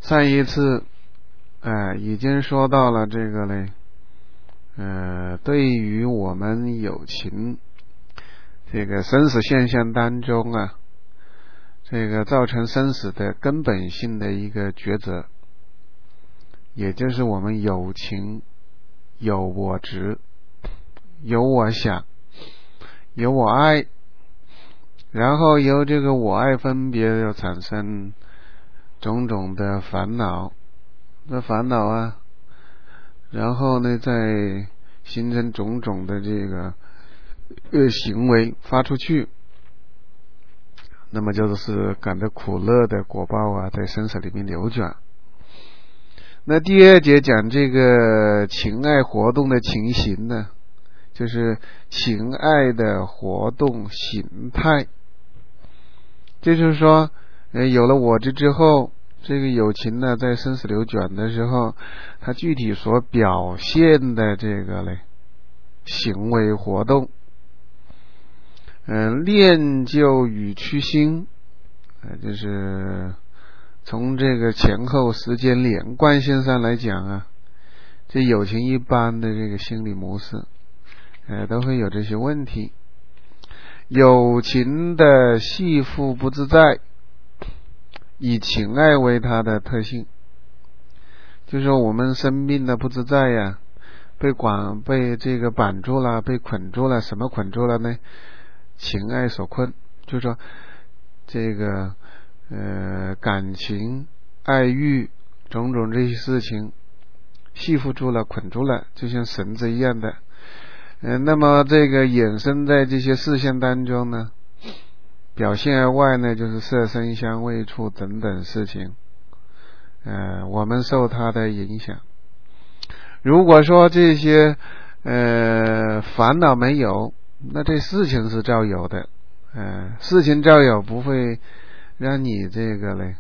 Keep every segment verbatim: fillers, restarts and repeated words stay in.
上一次呃已经说到了这个嘞，呃对于我们有情这个生死现象当中啊，这个造成生死的根本性的一个抉择，也就是我们有情有我执，有我想，有我爱，然后由这个我爱分别又产生种种的烦恼，这烦恼啊，然后呢再形成种种的这个呃行为发出去，那么就是感到苦乐的果报啊，在生死里面流转。那第二节讲这个情爱活动的情形呢，就是情爱的活动形态，就是说呃有了我执之后，这个有情呢在生死流转的时候，它具体所表现的这个嘞行为活动，嗯、呃，恋旧与趋新，呃，就是从这个前后时间连贯性上来讲啊，这有情一般的这个心理模式，呃，都会有这些问题。有情的系缚不自在，以情爱为它的特性，就是说我们生命的不自在呀、啊，被管被这个绑住了，被捆住了，什么捆住了呢？情爱所困，就是说这个呃感情、爱欲种种这些事情系缚住了、捆住了，就像绳子一样的。呃，那么这个衍生在这些事项当中呢，表现而外呢，就是色声香味触等等事情，呃，我们受它的影响。如果说这些呃烦恼没有，那这事情是照有的，呃，事情照有，不会让你这个嘞，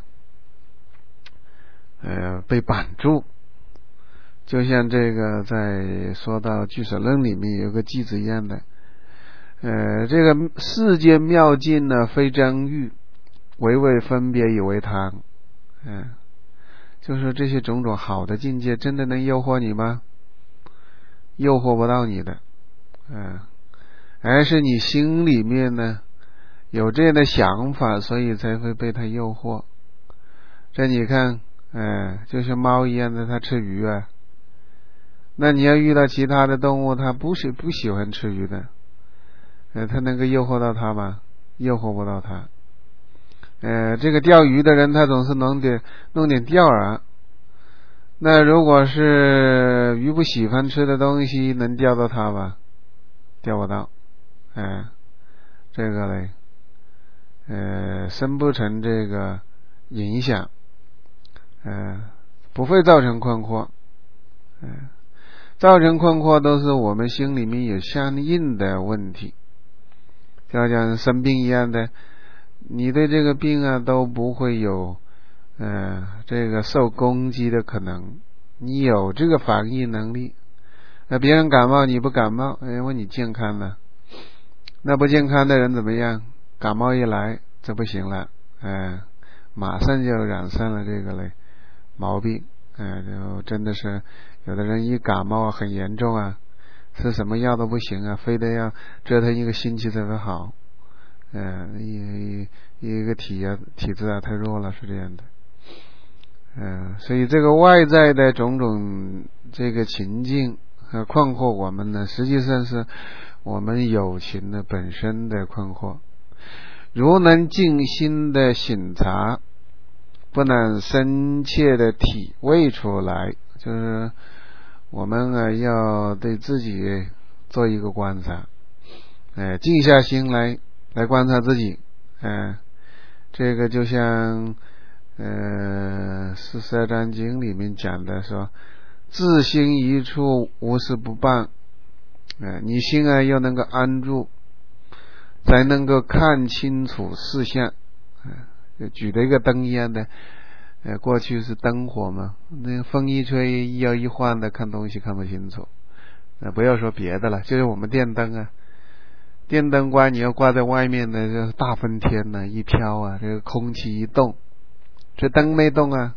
呃，被绑住。就像这个在说到俱舍论里面有个句子一样的，呃，这个世间妙境呢，非真欲，唯为分别以为贪，嗯、呃，就是这些种种好的境界，真的能诱惑你吗？诱惑不到你的，嗯、呃，而是你心里面呢有这样的想法，所以才会被它诱惑。这你看，呃，就像猫一样的，它吃鱼啊。那你要遇到其他的动物，它不是不喜欢吃鱼的，呃，它能够诱惑到它吗？诱惑不到它。呃，这个钓鱼的人，他总是弄点弄点钓饵。那如果是鱼不喜欢吃的东西，能钓到它吧？钓不到。哎、呃，这个嘞，呃，生不成这个影响，呃，不会造成困惑，嗯、呃。造成困惑都是我们心里面有相应的问题，就像生病一样的，你对这个病啊都不会有呃这个受攻击的可能，你有这个防御能力。那别人感冒你不感冒，因为你健康了。那不健康的人怎么样？感冒一来这不行了，呃马上就染上了这个嘞毛病，呃就真的是有的人一感冒很严重啊，吃什么药都不行啊，非得要折腾一个星期才会好。嗯、呃，一一个体啊体质啊太弱了，是这样的。嗯、呃，所以这个外在的种种这个情境和困惑我们呢，实际上是我们有情的本身的困惑。如能静心的省察，不能深切的体味出来，就是我们啊要对自己做一个观察，哎、呃，静下心来来观察自己，哎、呃，这个就像呃四十二章经里面讲的说，自心一处，无事不办，哎、呃，你心啊要能够安住，才能够看清楚事项，就举了一个灯一样的，呃，过去是灯火嘛，那风一吹一摇一晃的，看东西看不清楚。呃，不要说别的了，就是我们电灯啊，电灯光你要挂在外面的，这大风天呢、啊，一飘啊，这个空气一动，这灯没动啊，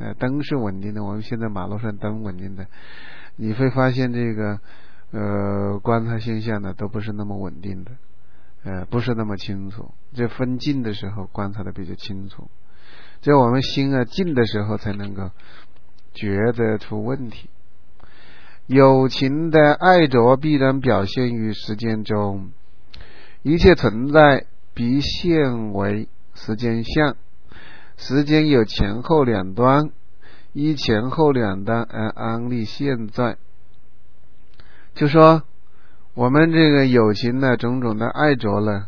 呃，灯是稳定的，我们现在马路上灯稳定的，你会发现这个呃观察现象呢都不是那么稳定的，呃，不是那么清楚。这分静的时候观察的比较清楚，只有我们心啊静的时候才能够觉得出问题。有情的爱着必然表现于时间中，一切存在必现为时间相。时间有前后两端，依前后两端而安立现在。就说我们这个有情的种种的爱着呢，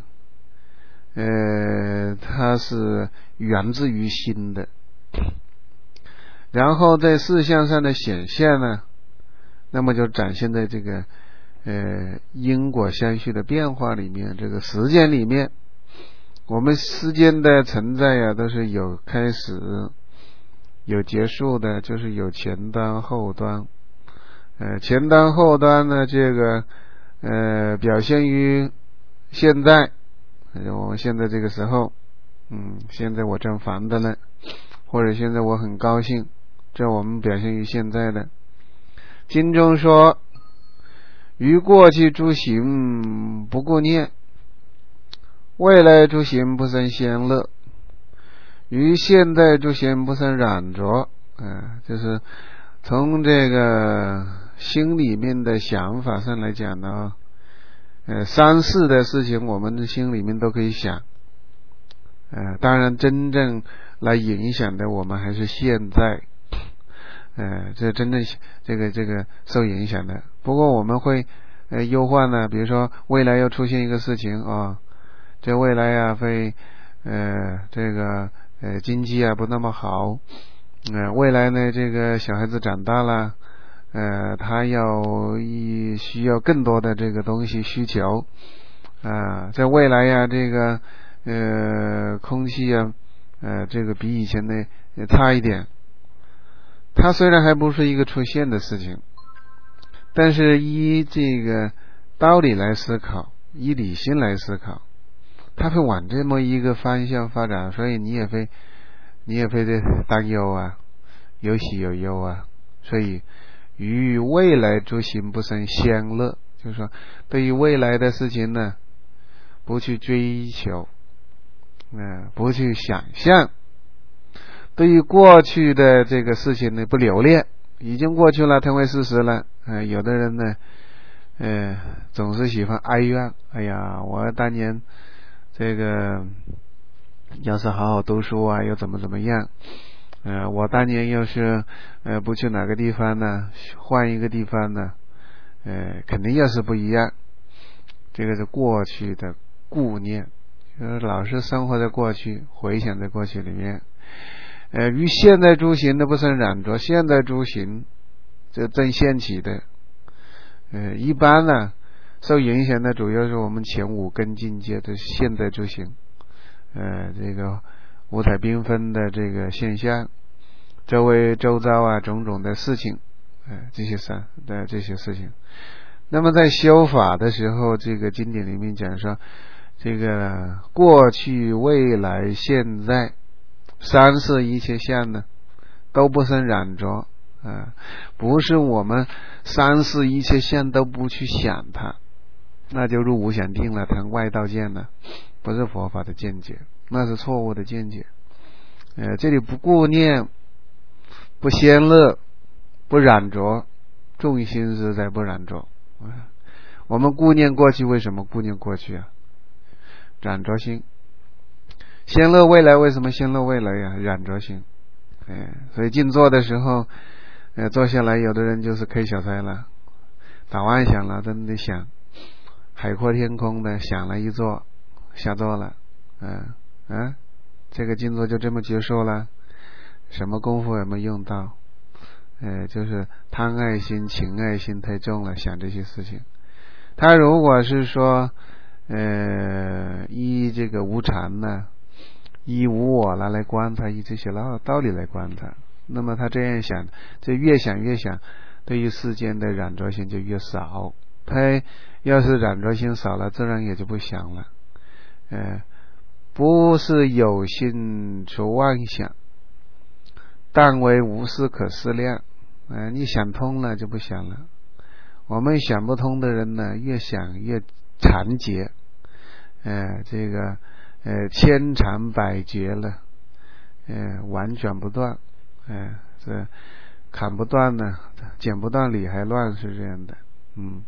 呃，它是源自于心的，然后在事项上的显现呢，那么就展现在这个呃因果相续的变化里面，这个时间里面。我们时间的存在呀、啊，都是有开始有结束的，就是有前端后端。呃，前端后端呢，这个呃表现于现在，我们现在这个时候，嗯，现在我正烦的呢，或者现在我很高兴，这我们表现于现在的。经中说，于过去诸行不顾念，未来诸行不生先乐，于现在诸行不生染着，呃，就是从这个心里面的想法上来讲呢，呃，三世的事情我们的心里面都可以想，呃，当然真正来影响的我们还是现在，呃，这真正这个这个受影响的。不过我们会呃忧患呢，比如说未来要出现一个事情啊。这未来啊会呃这个呃经济啊不那么好，呃未来呢这个小孩子长大了，呃他要一需要更多的这个东西需求啊、呃，在未来呀、啊、这个呃空气啊呃这个比以前的也差一点。它虽然还不是一个出现的事情，但是依这个道理来思考，依理性来思考，它会往这么一个方向发展，所以你也会你也会担忧啊，有喜有忧啊。所以于未来诸行不生先乐，就是说对于未来的事情呢不去追求，呃、不去想象，对于过去的这个事情呢不留恋，已经过去了，成为事实了。呃、有的人呢呃总是喜欢哀怨，哎呀我当年这个要是好好读书啊又怎么怎么样，呃我当年要是呃不去哪个地方呢，换一个地方呢，呃肯定要是不一样。这个是过去的顾念，就是老是生活在过去，回想在过去里面。呃于现在诸行的不生染着，现在诸行这正现起的，呃一般呢受影响的主要是我们前五根境界的现在诸行，呃，这个五彩缤纷的这个现象，周围周遭啊种种的事情，呃，这些事的这些事情。那么在修法的时候，这个经典里面讲说，这个过去、未来、现在三世一切相呢，都不生染着啊、呃，不是我们三世一切相都不去想它。那就入无想定了，谈外道见了，不是佛法的见解，那是错误的见解。呃，这里不顾念，不先乐，不染着，重心是在不染着。啊，我们顾念过去，为什么顾念过去啊？染着心。先乐未来，为什么先乐未来呀、啊？染着心。哎，所以静坐的时候，呃，坐下来，有的人就是 K 小差了，打妄想了，真的想。海阔天空的想了一坐，下坐了，嗯嗯，这个静坐就这么结束了，什么功夫也没用到，呃，就是贪爱心、情爱心太重了，想这些事情。他如果是说，呃，依这个无常呢，依无我了来观察，依这些老道理来观察，那么他这样想，就越想越想，对于世间的染着性就越少。他要是染着心少了，自然也就不想了。呃，不是有心出妄想， 但为无思可思量。呃，你想通了就不想了。我们想不通的人呢，越想越缠结，呃，这个呃千缠百结了，呃，婉转不断，呃，这砍不断呢，剪不断理还乱，是这样的。嗯，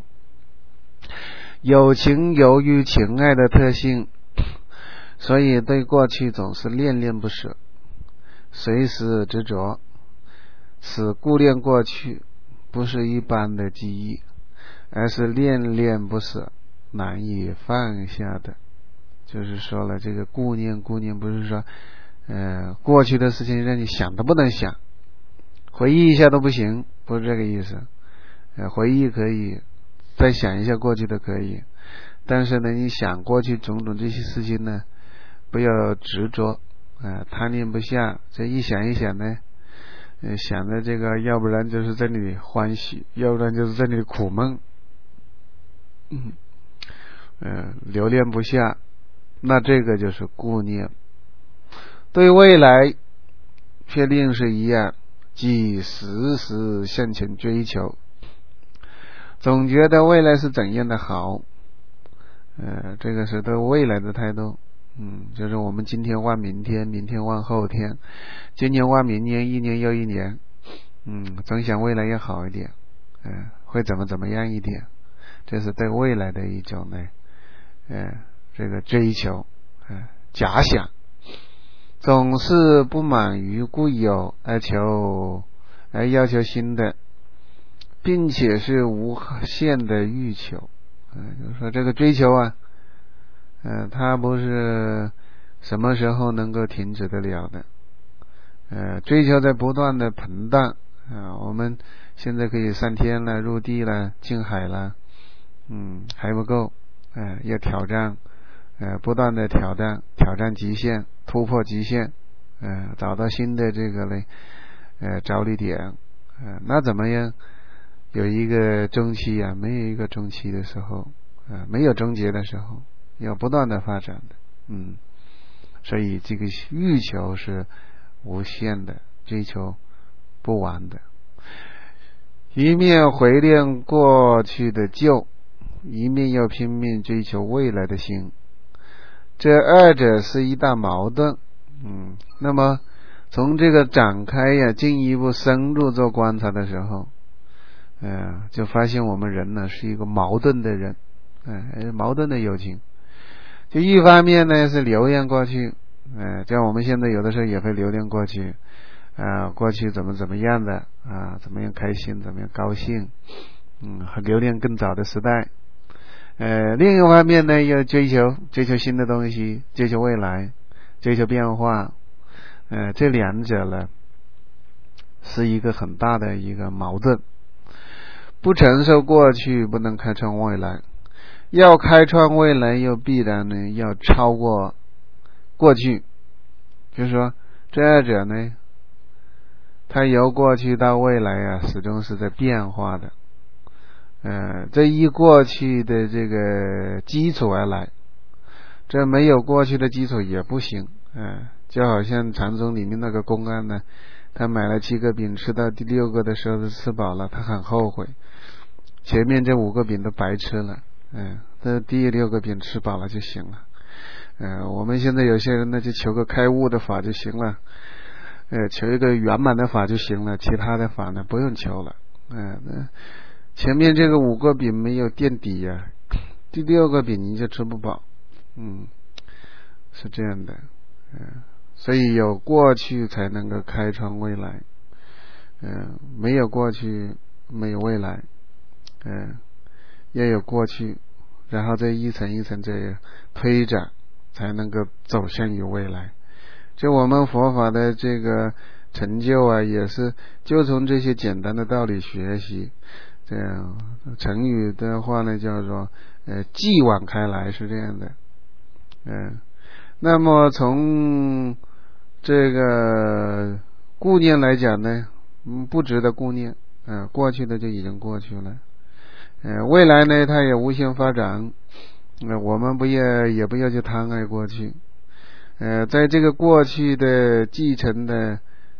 有情由于情爱的特性，所以对过去总是恋恋不舍，随时执着。此顾恋过去不是一般的记忆，而是恋恋不舍，难以放下的。就是说了，这个顾念顾念不是说呃过去的事情让你想都不能想，回忆一下都不行，不是这个意思。呃回忆可以，再想一下过去的可以，但是呢你想过去种种这些事情呢，不要执着，呃贪恋不下。这一想一想呢，呃想的这个要不然就是在那里欢喜，要不然就是在那里苦闷，嗯呃留恋不下，那这个就是顾念。对未来却另是一样，即时时向前追求，总觉得未来是怎样的好，呃，这个是对未来的态度。嗯，就是我们今天望明天，明天望后天，今年望明年，一年又一年。嗯，总想未来要好一点，呃，会怎么怎么样一点，这是对未来的一种呢，呃，这个追求，呃，假想。总是不满于固有而求而要求新的，并且是无限的欲求。呃，就是说这个追求啊，呃，它不是什么时候能够停止得了的。呃，追求在不断的膨胀。呃，我们现在可以上天了，入地了，进海了，嗯，还不够，呃，要挑战，呃，不断的挑战，挑战极限，突破极限，呃，找到新的这个嘞，呃，着力点，呃，那怎么样？有一个中期啊，没有一个中期的时候，呃，没有终结的时候，要不断的发展的，嗯，所以这个欲求是无限的，追求不完的。一面怀念过去的旧，一面又拼命追求未来的新，这二者是一大矛盾。嗯，那么从这个展开呀，进一步深入做观察的时候，呃，就发现我们人呢是一个矛盾的人，呃，矛盾的友情。就一方面呢是留恋过去，呃，像我们现在有的时候也会留恋过去，啊、呃，过去怎么怎么样的啊，怎么样开心，怎么样高兴，嗯，很留恋更早的时代。呃，另一方面呢，又追求追求新的东西，追求未来，追求变化。呃，这两者呢，是一个很大的一个矛盾。不承受过去，不能开创未来；要开创未来，又必然呢要超过过去。就是说，这二者呢，它由过去到未来啊，始终是在变化的。呃，这依过去的这个基础而来，这没有过去的基础也不行。呃，就好像禅宗里面那个公案呢，他买了七个饼，吃到第六个的时候吃饱了，他很后悔，前面这五个饼都白吃了。嗯、呃，这第六个饼吃饱了就行了。呃，我们现在有些人呢，就求个开悟的法就行了，呃，求一个圆满的法就行了，其他的法呢不用求了。呃，那前面这个五个饼没有垫底呀、啊，第六个饼你就吃不饱。嗯，是这样的。呃，所以有过去才能够开创未来。呃，没有过去没有未来。呃，要有过去，然后再一层一层这样推展，才能够走向于未来。就我们佛法的这个成就啊，也是就从这些简单的道理学习。这样成语的话呢，叫做呃继往开来，是这样的。嗯、呃，那么从这个顾念来讲呢，嗯，不值得顾念。呃，过去的就已经过去了。呃，未来呢，它也无限发展。呃，我们不要也不要去贪爱过去。呃，在这个过去的继承的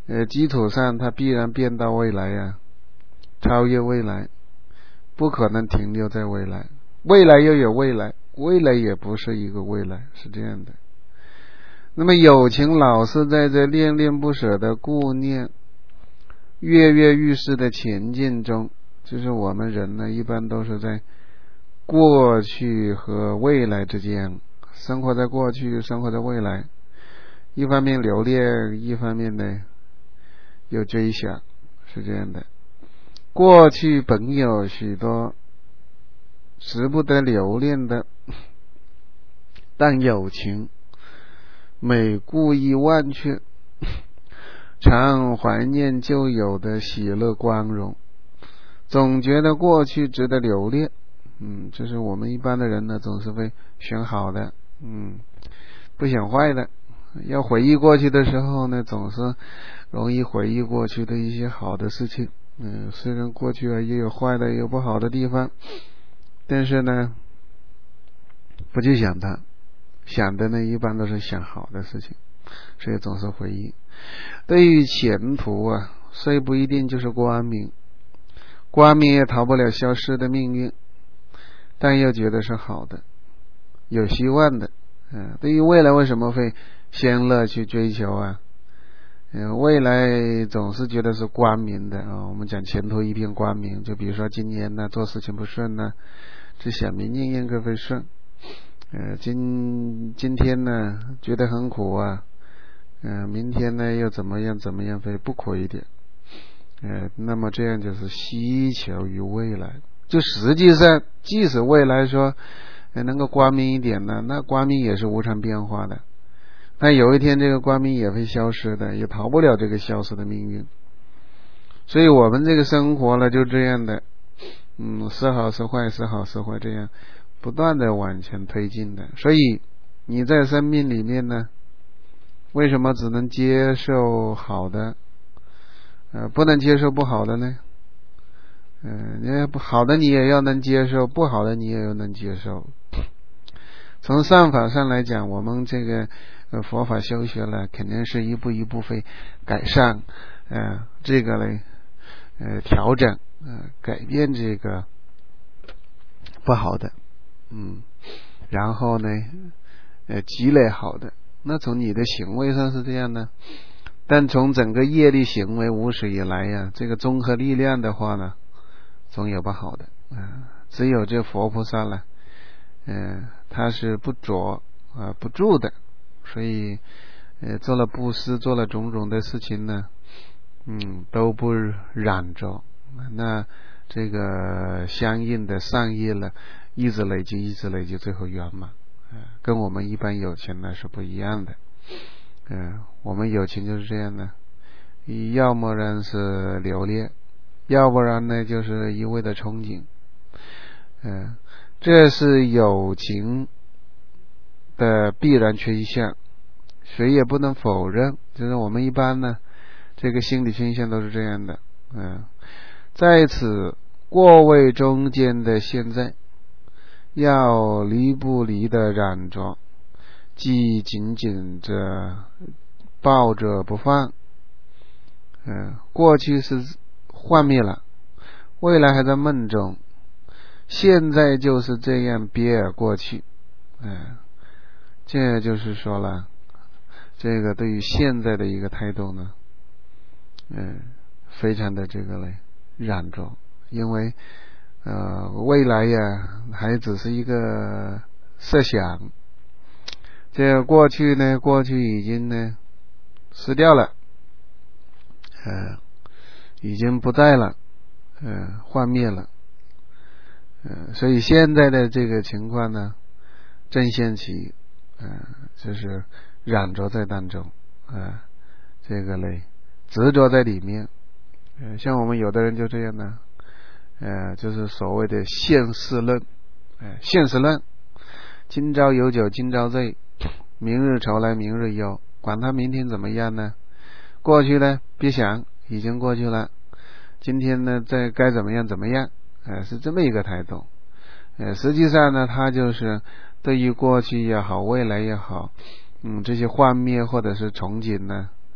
呃基础上，它必然变到未来呀、啊，超越未来，不可能停留在未来。未来又有未来，未来也不是一个未来，是这样的。那么有情老是在这恋恋不舍的顾念、跃跃欲试的前进中，就是我们人呢，一般都是在过去和未来之间，生活在过去，生活在未来，一方面留恋，一方面呢有追想，是这样的。过去本有许多值不得留恋的，但有情每故意忘却，常怀念旧有的喜乐光荣，总觉得过去值得留恋。嗯，就是我们一般的人呢，总是会选好的，嗯，不选坏的。要回忆过去的时候呢，总是容易回忆过去的一些好的事情。嗯，虽然过去啊也有坏的，也有不好的地方，但是呢，不去想它，想的呢一般都是想好的事情，所以总是回忆。对于前途啊，虽不一定就是光明，光明也逃不了消失的命运，但又觉得是好的，有希望的。嗯，对于未来为什么会先乐去追求啊？嗯，未来总是觉得是光明的啊。我们讲前途一片光明，就比如说今年呢做事情不顺呢，只想明年应该会顺。呃，今今天呢觉得很苦啊，嗯、呃，明天呢又怎么样怎么样会不苦一点。呃，那么这样就是希求于未来。就实际上，即使未来说、呃、能够光明一点呢，那光明也是无常变化的。但有一天这个光明也会消失的，也逃不了这个消失的命运。所以我们这个生活呢就这样的，嗯，是好是坏，是好是坏，这样不断的往前推进的。所以你在生命里面呢，为什么只能接受好的，呃，不能接受不好的呢？嗯、呃，你好的你也要能接受，不好的你也要能接受。从善法上来讲，我们这个呃佛法修学了，肯定是一步一步会改善，呃，这个呢，呃，调整，呃，改变这个不好的，嗯，然后呢，呃，积累好的。那从你的行为上是这样的，但从整个业力行为无始以来呀，这个综合力量的话呢，总有不好的，啊、呃，只有这佛菩萨了。嗯、呃，他是不着啊、呃、不住的，所以呃做了布施，做了种种的事情呢，嗯，都不染着。那这个相应的善业了，一直累积，一直累积，最后圆满。呃，跟我们一般有情呢是不一样的。嗯、呃，我们有情就是这样的，要么然是留恋，要不然呢就是一味的憧憬。嗯、呃。这是有情的必然趋向，谁也不能否认。就是我们一般呢，这个心理倾向都是这样的。嗯，在此过位中间的现在，要离不离的染着，既紧紧着抱着不放。嗯，过去是幻灭了，未来还在梦中。现在就是这样憋而过去，嗯，这就是说了，这个对于现在的一个态度呢，嗯，非常的这个嘞染着，因为呃未来呀还只是一个设想，这个过去呢，过去已经呢失掉了，呃，已经不在了，呃，幻灭了。嗯，所以现在的这个情况呢，正现起，嗯、呃，就是染着在当中，啊、呃，这个嘞执着在里面，呃，像我们有的人就这样呢，呃，就是所谓的现世论，呃，现实论，今朝有酒今朝醉，明日愁来明日忧，管他明天怎么样呢？过去呢，别想，已经过去了，今天呢，再该怎么样怎么样。呃，是这么一个态度。呃，实际上呢，他就是对于过去也好，未来也好，嗯，这些幻灭或者是憧憬呢，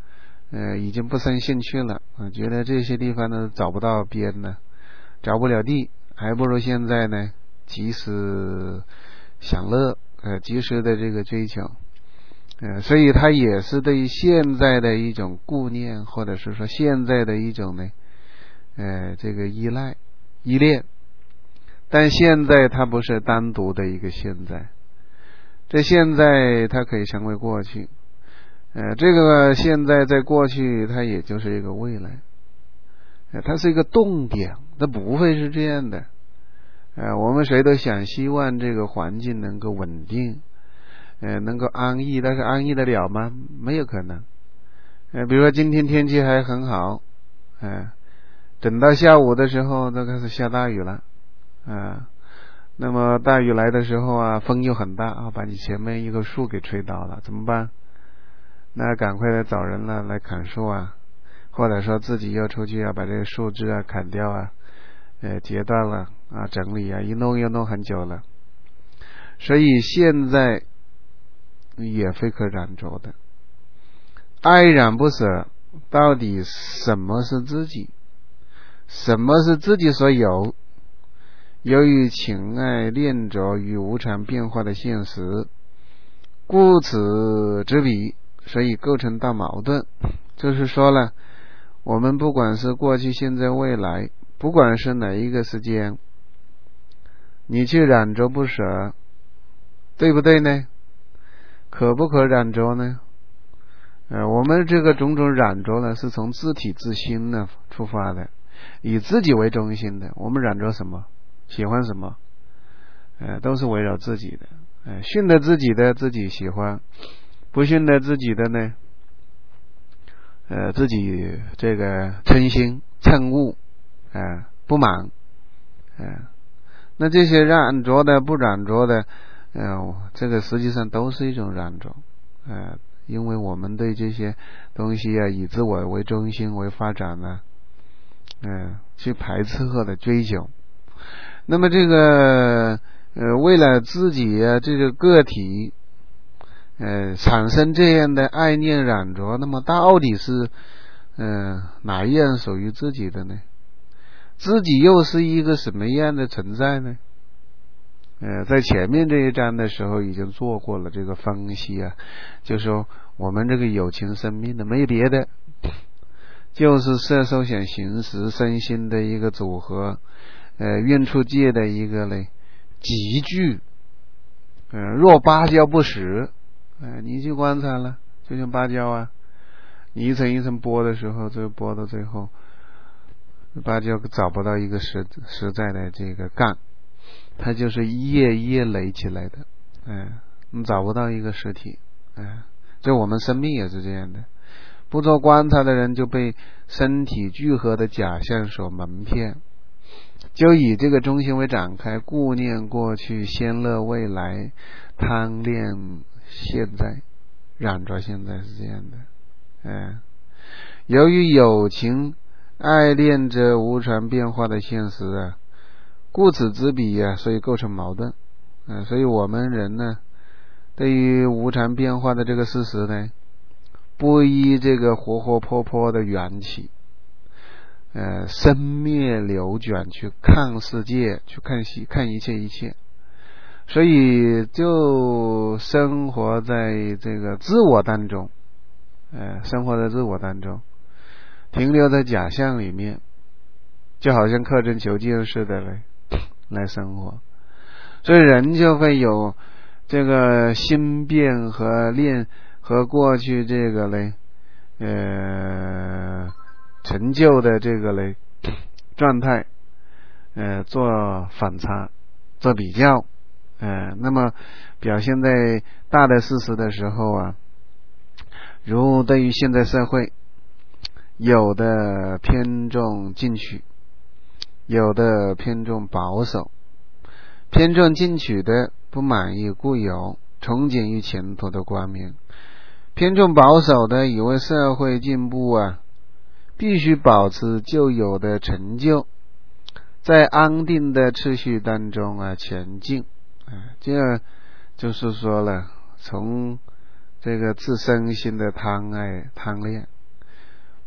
呃，已经不生兴趣了，啊，觉得这些地方呢找不到边呢，找不了地，还不如现在呢及时享乐，呃，及时的这个追求，呃，所以他也是对于现在的一种顾念，或者是说现在的一种呢，呃，这个依赖、依恋。但现在它不是单独的一个现在，这现在它可以成为过去。呃，这个现在在过去，它也就是一个未来，呃，它是一个动点，它不会是这样的。呃，我们谁都想希望这个环境能够稳定，呃，能够安逸，但是安逸得了吗？没有可能。呃，比如说今天天气还很好，呃，等到下午的时候都开始下大雨了，啊、呃，那么大雨来的时候啊，风又很大啊，把你前面一个树给吹倒了，怎么办？那赶快来找人了，来砍树啊，或者说自己要出去啊，把这个树枝啊砍掉啊，呃，截断了啊，整理啊，一弄又弄很久了。所以现在也非可染着的，爱染不舍，到底什么是自己？什么是自己所有？由于情爱恋着与无常变化的现实，故此之彼，所以构成大矛盾。就是说了，我们不管是过去、现在、未来，不管是哪一个时间，你去染着不舍，对不对呢？可不可染着呢？呃，我们这个种种染着呢，是从自体自心呢出发的，以自己为中心的。我们染着什么？喜欢什么？呃，都是围绕自己的。呃，训得自己的自己喜欢，不训得自己的呢，呃，自己这个嗔心、憎恶，呃，不满，呃，那这些染着的、不染着的，呃，这个实际上都是一种染着，呃，因为我们对这些东西啊，以自我为中心为发展呢，呃，去排斥或者追求。那么这个呃，为了自己啊这个个体呃产生这样的爱念染着，那么到底是呃哪一样属于自己的呢？自己又是一个什么样的存在呢？呃，在前面这一章的时候已经做过了这个分析啊，就说我们这个有情生命的没别的，就是色受想行识身心的一个组合，呃，运出界的一个嘞集聚，呃，若芭蕉不实，呃，你去观察了，就像芭蕉啊，你一层一层剥的时候，就剥到最后，芭蕉找不到一个实实在的这个干，它就是一叶一叶垒起来的，嗯、呃，你找不到一个实体，嗯、呃，就我们生命也是这样的，不做观察的人就被身体聚合的假象所蒙骗。就以这个中心为展开，顾念过去，先乐未来，贪恋现在，染着现在，是这样的。嗯，由于有情爱恋着无常变化的现实啊，故此之彼啊，所以构成矛盾。嗯，所以我们人呢，对于无常变化的这个事实呢，不依这个活活泼泼的缘起，呃，生灭流转去看世界，去看西看一切一切，所以就生活在这个自我当中，呃，生活在自我当中，停留在假象里面，就好像刻针求剑似的来来生活，所以人就会有这个心变和恋和过去这个嘞，呃。成就的这个嘞状态，呃，做反差，做比较，呃，那么表现在大的事实的时候啊，如对于现在社会，有的偏重进取，有的偏重保守，偏重进取的不满意固有，憧憬于前途的光明；偏重保守的以为社会进步啊，必须保持旧有的成就，在安定的秩序当中啊前进，啊，这就是说了，从这个自身心的贪爱贪恋，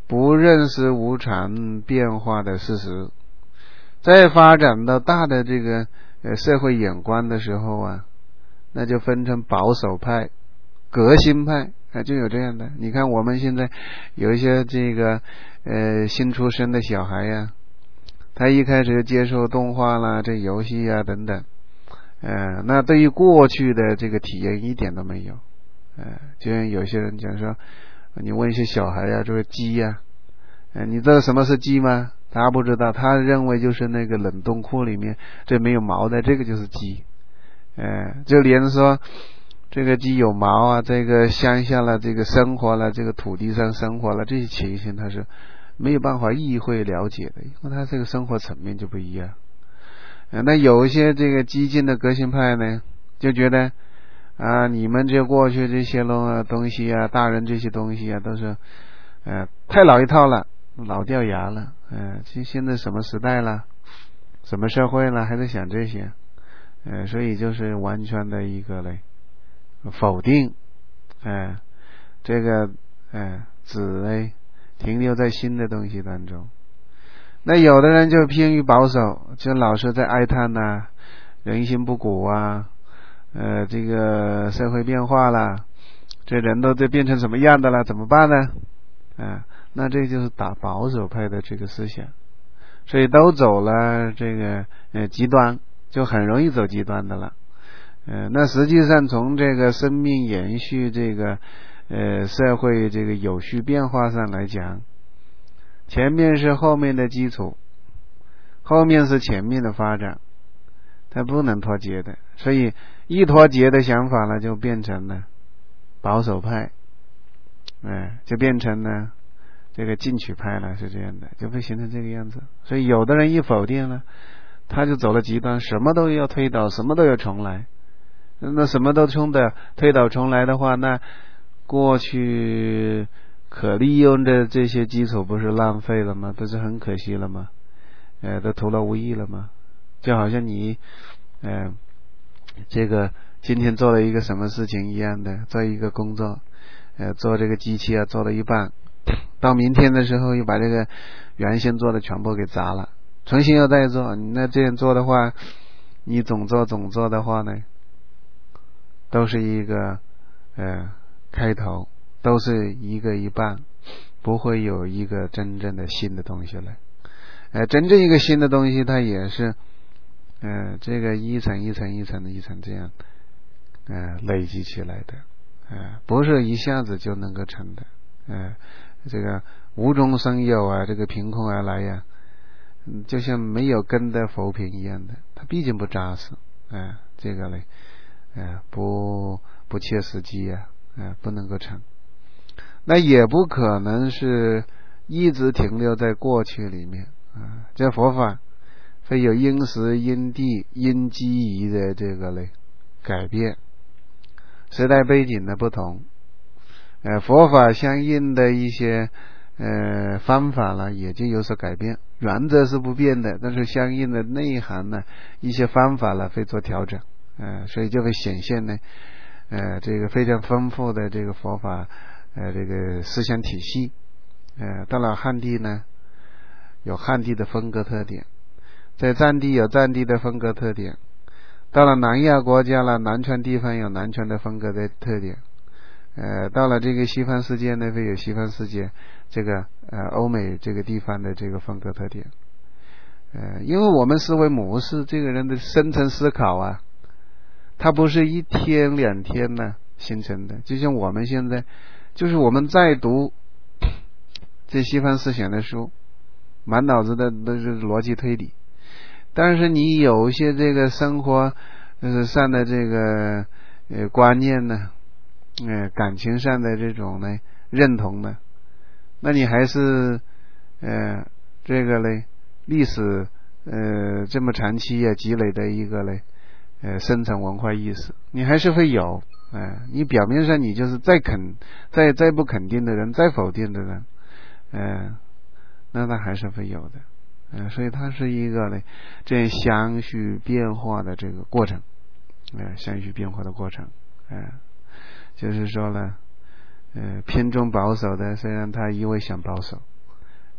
不认识无常变化的事实。再发展到大的这个呃社会眼光的时候啊，那就分成保守派、革新派啊，就有这样的。你看我们现在有一些这个呃新出生的小孩呀、啊，他一开始接受动画啦、这游戏啊等等，呃，那对于过去的这个体验一点都没有。呃，就像有些人讲说，你问一些小孩呀、啊，这个鸡呀、啊，呃，你知道什么是鸡吗？他不知道，他认为就是那个冷冻库里面这没有毛的，这个就是鸡。呃，就连说这个鸡有毛啊，这个乡下了，这个生活了，这个土地上生活了，这些情形他是没有办法意会了解的，因为他这个生活层面就不一样。呃，那有一些这个激进的革新派呢，就觉得啊，你们这过去这些东西啊，大人这些东西啊，都是呃太老一套了，老掉牙了。呃，现现在什么时代了，什么社会了，还在想这些。呃，所以就是完全的一个嘞否定，呃，这个呃只嘞停留在新的东西当中。那有的人就偏于保守，就老是在哀叹呐、啊，人心不古啊，呃，这个社会变化了，这人都这变成什么样的了，怎么办呢？啊、呃，那这就是打保守派的这个思想，所以都走了这个呃极端。就很容易走极端的了。呃，那实际上从这个生命延续这个呃社会这个有序变化上来讲，前面是后面的基础，后面是前面的发展，它不能脱节的。所以一脱节的想法呢，就变成了保守派，哎、呃，就变成了这个进取派了，是这样的，就会形成这个样子。所以有的人一否定了，他就走了极端，什么都要推倒，什么都要重来。那什么都冲的推倒重来的话，那过去可利用的这些基础不是浪费了吗？不是很可惜了吗？呃，都徒劳无益了吗？就好像你呃这个今天做了一个什么事情一样的，做一个工作，呃做这个机器啊做了一半，到明天的时候又把这个原先做的全部给砸了，重新要再做。那这样做的话，你总做总做的话呢，都是一个呃开头，都是一个一半，不会有一个真正的新的东西来。呃，真正一个新的东西，它也是呃这个一层一层一层的一层这样呃累积起来的，呃不是一下子就能够成的。呃这个无中生有啊，这个凭空而来呀、啊，就像没有根的浮萍一样的，它毕竟不扎实。呃这个嘞呃不不切实际呀、啊，呃不能够成。那也不可能是一直停留在过去里面啊，这佛法会有因时因地因机宜的这个嘞改变，时代背景的不同，呃佛法相应的一些呃方法呢也就有所改变，原则是不变的，但是相应的内涵呢一些方法呢会做调整，呃所以就会显现呢呃这个非常丰富的这个佛法呃这个思想体系。呃到了汉地呢有汉地的风格特点，在藏地有藏地的风格特点，到了南亚国家了，南传地方有南传的风格的特点，呃到了这个西方世界呢会有西方世界这个呃欧美这个地方的这个风格特点。呃因为我们思维模式，这个人的深层思考啊，它不是一天两天呢形成的，就像我们现在就是我们在读这西方思想的书，满脑子的都是逻辑推理，但是你有一些这个生活呃上的这个呃观念呢，呃感情上的这种呢认同呢，那你还是呃这个嘞历史呃这么长期啊积累的一个嘞呃深层文化意识，你还是会有。呃你表面上你就是再肯再再不肯定的人，再否定的人，呃那他还是会有的。呃所以它是一个呢这相续变化的这个过程，呃相续变化的过程。呃就是说呢呃偏重保守的，虽然他一味想保守，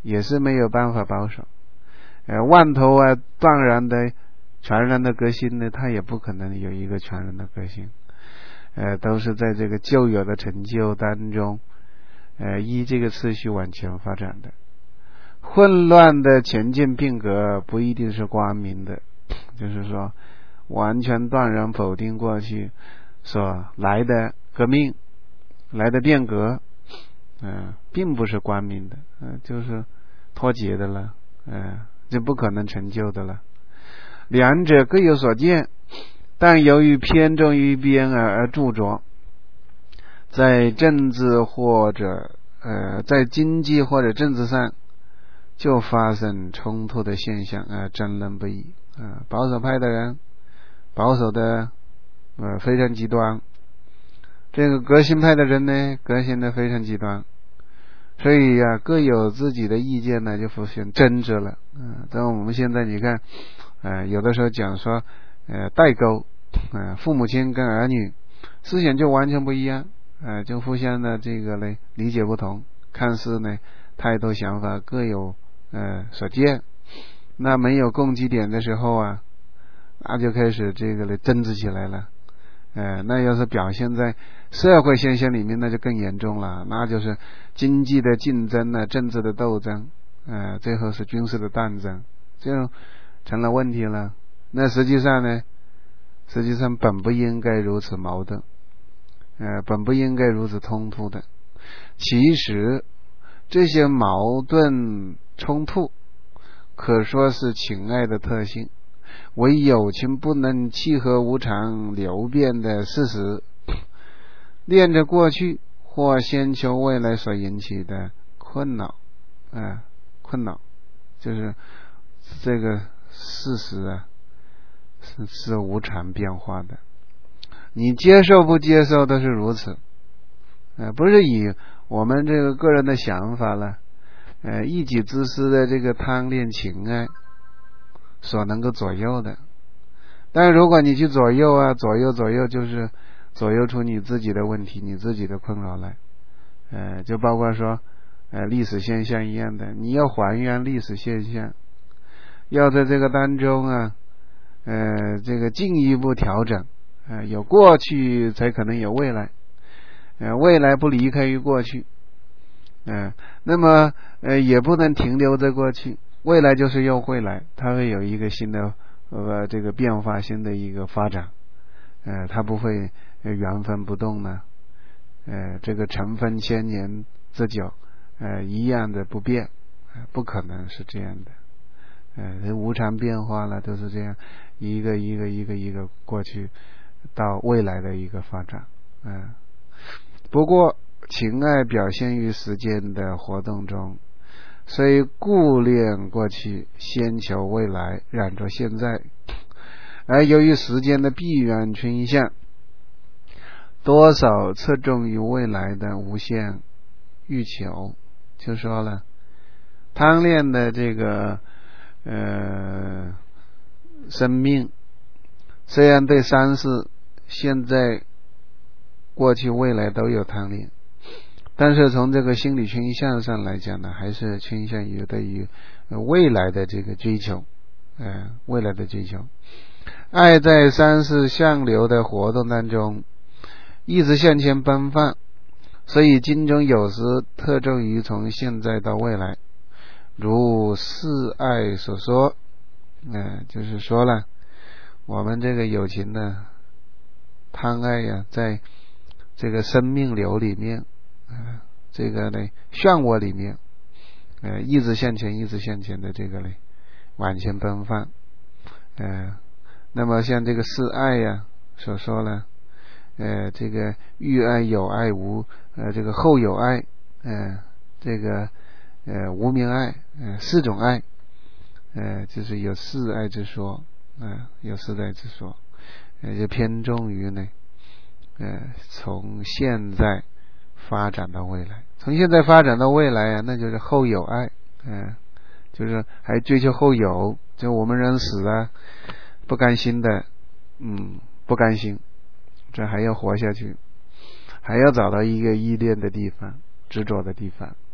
也是没有办法保守。呃，万头啊断然的全然的革新呢，它也不可能有一个全然的革新。呃，都是在这个旧有的成就当中，呃，依这个次序往前发展的。混乱的前进变革不一定是光明的，就是说，完全断然否定过去所来的革命、来的变革，嗯、呃，并不是光明的，嗯、呃，就是脱节的了，嗯、呃，这不可能成就的了。两者各有所见。但由于偏重于一边而著着，在政治或者呃在经济或者政治上就发生冲突的现象，啊、呃，争论不已，啊、呃，保守派的人保守的呃非常极端，这个革新派的人呢革新的非常极端，所以呀、啊、各有自己的意见呢，就出现争执了，嗯、呃，但我们现在你看，呃有的时候讲说呃代沟。呃，父母亲跟儿女思想就完全不一样，呃，就互相的这个呢理解不同，看似呢态度想法各有呃所见，那没有共济点的时候啊，那就开始这个呢争执起来了，呃，那要是表现在社会现象里面，那就更严重了，那就是经济的竞争呢，政治的斗争，呃，最后是军事的战争，就成了问题了。那实际上呢？实际上本不应该如此矛盾，呃，本不应该如此冲突的。其实这些矛盾冲突可说是情爱的特性，为有情不能契合无常流变的事实，恋着过去或先求未来所引起的困扰，呃，困扰就是这个事实啊是是无常变化的，你接受不接受都是如此，呃，不是以我们这个个人的想法了，呃，一己之私的这个贪恋情爱所能够左右的。但如果你去左右啊，左右左右，就是左右出你自己的问题，你自己的困扰来，呃，就包括说，呃，历史现象一样的，你要还原历史现象，要在这个当中啊。呃，这个进一步调整，呃，有过去才可能有未来，呃，未来不离开于过去，呃，那么呃也不能停留在过去，未来就是又会来，它会有一个新的呃这个变化，新的一个发展，呃，它不会原封不动呢，呃，这个尘封千年之久，呃，一样的不变，呃，不可能是这样的。呃，无常变化了，都是这样，一个一个一个一个过去到未来的一个发展。嗯、呃，不过情爱表现于时间的活动中，虽顾恋过去，先求未来，染着现在，而由于时间的必然倾向，多少侧重于未来的无限欲求，就说了，贪恋的这个。呃，生命虽然对三世现在过去未来都有贪恋，但是从这个心理倾向上来讲呢，还是倾向于对于未来的这个追求，呃，未来的追求。爱在三世相流的活动当中一直向前奔放，所以经中有时特重于从现在到未来，如四爱所说，呃，就是说了，我们这个有情的贪爱呀、啊，在这个生命流里面，呃，这个呢漩涡里面，呃，一直向前，一直向前的这个呢往前奔放，呃，那么像这个四爱呀、啊、所说了，呃，这个欲爱有爱无，呃，这个后有爱，呃，这个。呃，无明爱，呃，四种爱，呃，就是有四爱之说，呃，有四爱之说，呃，就偏重于呢，呃，从现在发展到未来，从现在发展到未来啊，那就是后有爱，呃，就是还追求后有，就我们人死了，不甘心的，嗯，不甘心，这还要活下去，还要找到一个依恋的地方，执着的地方。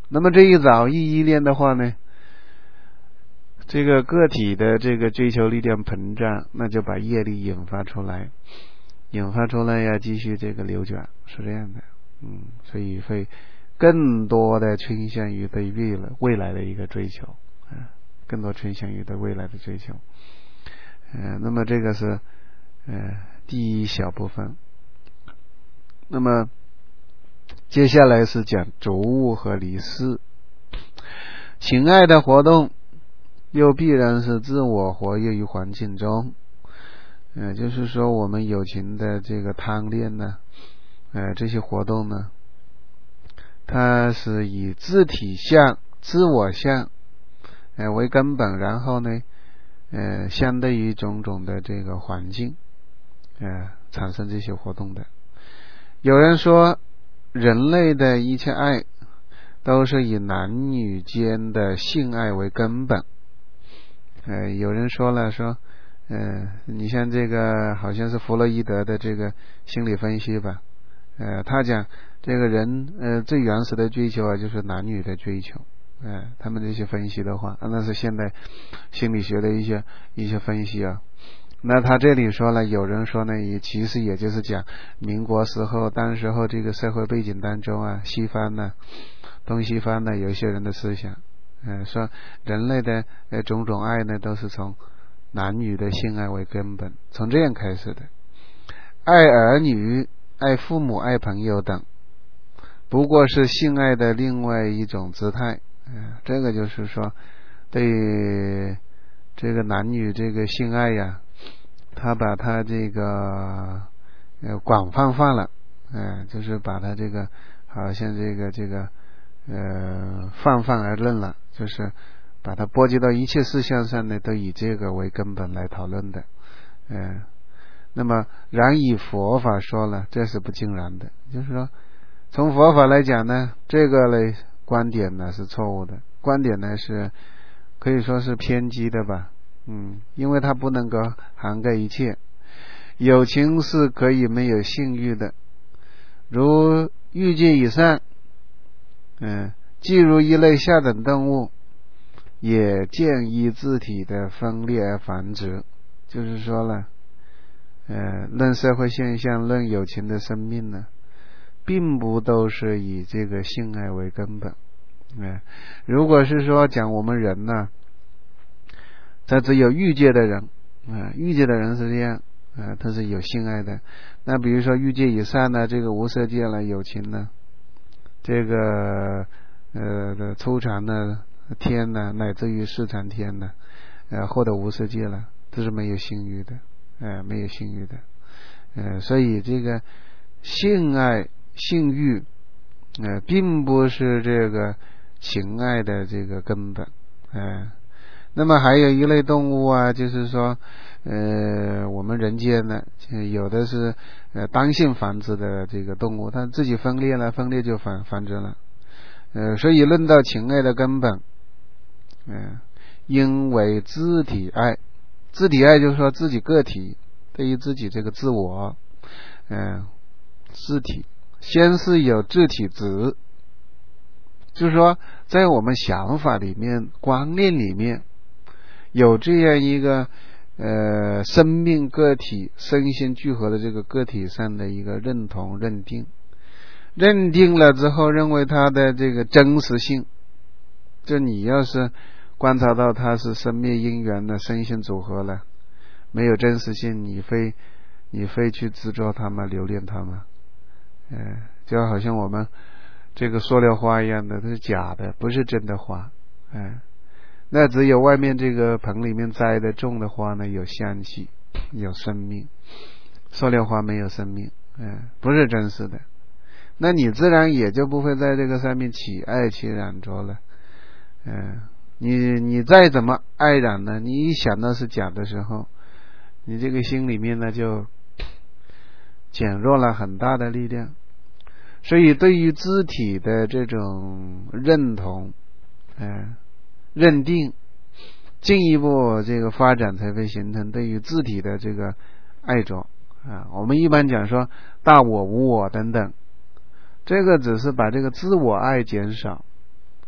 那么这一早一依恋的话呢，这个个体的这个追求力量膨胀，那就把业力引发出来，引发出来呀，继续这个流转，是这样的。嗯，所以会更多的倾向于对未来未来的一个追求，啊，更多倾向于对未来的追求。呃，那么这个是呃第一小部分。那么接下来是讲着物和离事。情爱的活动又必然是自我活跃于环境中，呃，就是说我们有情的这个贪恋呢，呃，这些活动呢，它是以自体相、自我相，呃为根本，然后呢，呃，相对于种种的这个环境，呃，产生这些活动的。有人说，人类的一切爱都是以男女间的性爱为根本。呃，有人说了说，呃，你像这个好像是弗洛伊德的这个心理分析吧，呃，他讲这个人呃最原始的追求啊，就是男女的追求。呃，他们这些分析的话，那是现代心理学的一些一些分析啊。那他这里说了，有人说呢，也其实也就是讲民国时候，当时候这个社会背景当中啊，西方呢，东西方呢，有一些人的思想，呃，说人类的呃种种爱呢，都是从男女的性爱为根本，从这样开始的。爱儿女、爱父母、爱朋友等，不过是性爱的另外一种姿态。呃，这个就是说，对这个男女这个性爱呀，他把他这个呃广泛化了，呃，就是把他这个好像这个这个呃泛泛而论了，就是把它波及到一切事项上呢，都以这个为根本来讨论的。呃，那么然以佛法说了，这是不尽然的，就是说从佛法来讲呢，这个呢观点呢是错误的，观点呢是可以说是偏激的吧。嗯，因为它不能够涵盖一切。有情是可以没有性欲的，如欲界以上，嗯，即如一类下等动物，也见依自体的分裂而繁殖。就是说了，呃，论社会现象，论有情的生命呢，并不都是以这个性爱为根本。呃、如果是说讲我们人呢，他只有欲界的人，啊、呃，欲界的人是这样，啊、呃，他是有性爱的。那比如说欲界以上呢，这个无色界了，有情呢，这个呃的初禅呢，天呢，乃至于四禅天呢，呃，或者无色界了，这是没有性欲的，呃，没有性欲的，呃，所以这个性爱、性欲，呃，并不是这个情爱的这个根本，呃。那么还有一类动物啊，就是说，呃，我们人间呢，有的是呃单性繁殖的这个动物，它自己分裂了，分裂就繁繁殖了，呃，所以论到情爱的根本，嗯、呃，因为自体爱，自体爱就是说自己个体对于自己这个自我，嗯、呃，自体先是有自体质，就是说在我们想法里面、观念里面。有这样一个呃生命个体身心聚合的这个个体上的一个认同认定，认定了之后认为它的这个真实性，就你要是观察到它是生灭因缘的身心组合了，没有真实性，你非你非去执着它吗？留恋它吗？呃就好像我们这个塑料花一样的，它是假的，不是真的花，呃那只有外面这个盆里面栽的种的花呢，有香气，有生命。塑料花没有生命，嗯，不是真实的。那你自然也就不会在这个上面起爱起染着了，嗯，你你再怎么爱染呢？你一想到是假的时候，你这个心里面呢就减弱了很大的力量。所以对于肢体的这种认同，嗯。认定，进一步这个发展才会形成对于自体的这个爱着啊。我们一般讲说大我、无我等等，这个只是把这个自我爱减少，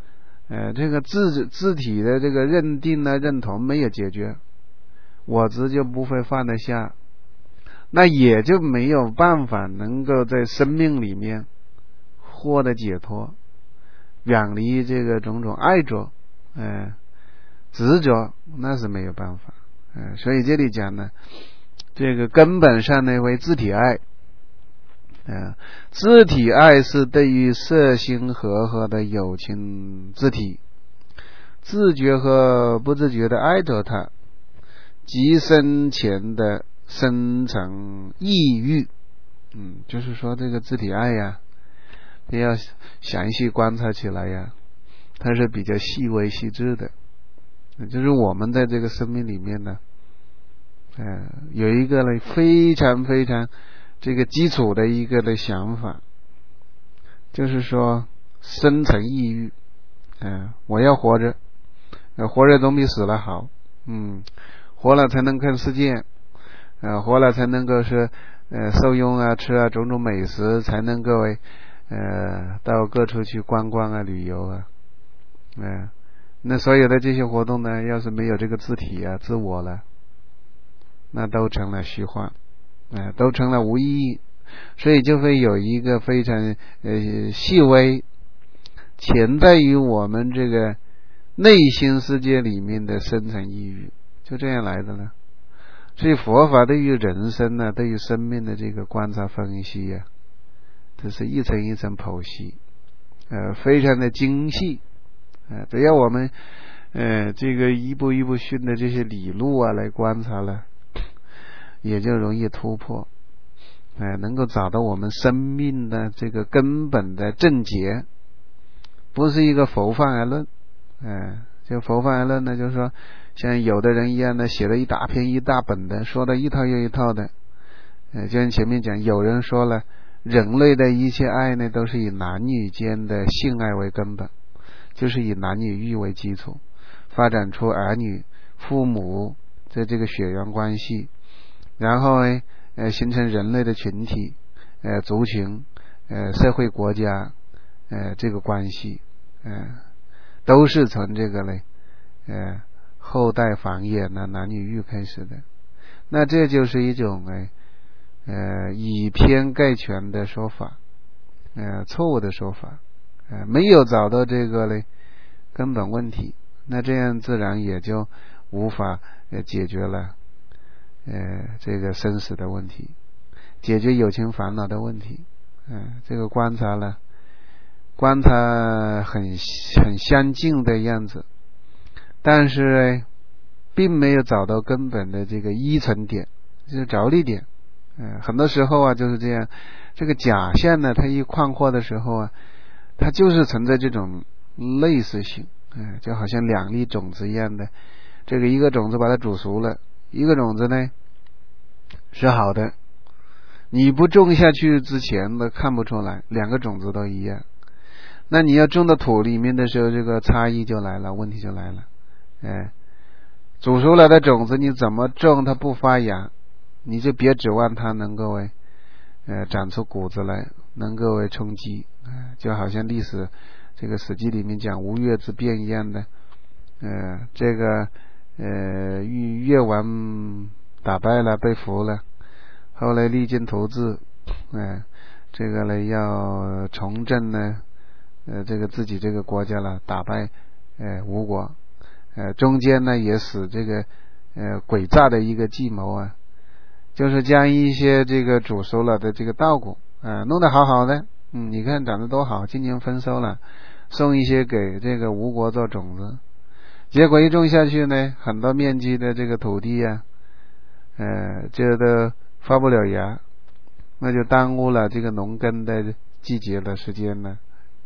呃，这个自自体的这个认定呢、认同没有解决，我执就不会放得下，那也就没有办法能够在生命里面获得解脱，远离这个种种爱着、呃、执着，那是没有办法。呃、所以这里讲呢，这个根本上呢为自体爱。呃、自体爱是对于色心和合的有情自体，自觉和不自觉的爱着它，即生前的深层意欲。嗯，就是说这个自体爱呀，要详细观察起来呀，它是比较细微细致的。就是我们在这个生命里面呢，呃，有一个呢非常非常这个基础的一个的想法，就是说深层抑郁，呃，我要活着，呃，活着总比死了好，嗯，活了才能看世界，呃，活了才能够是呃受用啊，吃啊种种美食，才能够呃到各处去观光啊，旅游啊，呃，那所有的这些活动呢，要是没有这个自体啊、自我了，那都成了虚幻。呃、都成了无意义，所以就会有一个非常呃细微潜在于我们这个内心世界里面的深层抑郁，就这样来的呢。所以佛法对于人生呢，对于生命的这个观察分析呀、啊，这是一层一层剖析，呃，非常的精细，呃，只要我们呃这个一步一步循的这些理路啊来观察了，也就容易突破，呃，能够找到我们生命的这个根本的症结，不是一个佛泛而论，呃，就佛泛而论呢，就是说像有的人一样的写了一大篇一大本的，说的一套又一套的，呃，就像前面讲，有人说了，人类的一切爱呢，都是以男女间的性爱为根本，就是以男女欲为基础，发展出儿女、父母的这个血缘关系。然后呢，呃，形成人类的群体、呃，族群、呃，社会国家，呃，这个关系，呃，都是从这个呢，呃，后代繁衍呢，男女欲开始的。那这就是一种呢，呃，以偏概全的说法，呃，错误的说法，呃，没有找到这个呢根本问题，那这样自然也就无法呃解决了。呃，这个生死的问题，解决有情烦恼的问题，呃，这个观察了，观察很很相近的样子，但是并没有找到根本的这个依存点，就是着力点。呃，很多时候啊就是这样，这个假象呢，它一宽阔的时候啊，它就是存在这种类似性，呃，就好像两粒种子一样的，这个一个种子把它煮熟了，一个种子呢是好的，你不种下去之前都看不出来，两个种子都一样。那你要种到土里面的时候，这个差异就来了，问题就来了。哎，煮熟了的种子你怎么种它不发芽，你就别指望它能够为呃长出谷子来，能够为充饥，呃，就好像历史这个史记里面讲吴越之变一样的。呃，这个呃越越王打败了，被俘了，后来励精图治，呃，这个呢要重振呢，呃，这个自己这个国家了，打败呃吴国，呃，中间呢也使这个呃诡诈的一个计谋啊，就是将一些这个煮熟了的这个稻谷啊、呃、弄得好好的，嗯，你看长得多好，今年丰收了，送一些给这个吴国做种子，结果一种下去呢，很多面积的这个土地啊，呃，这都发不了芽，那就耽误了这个农耕的季节的时间了。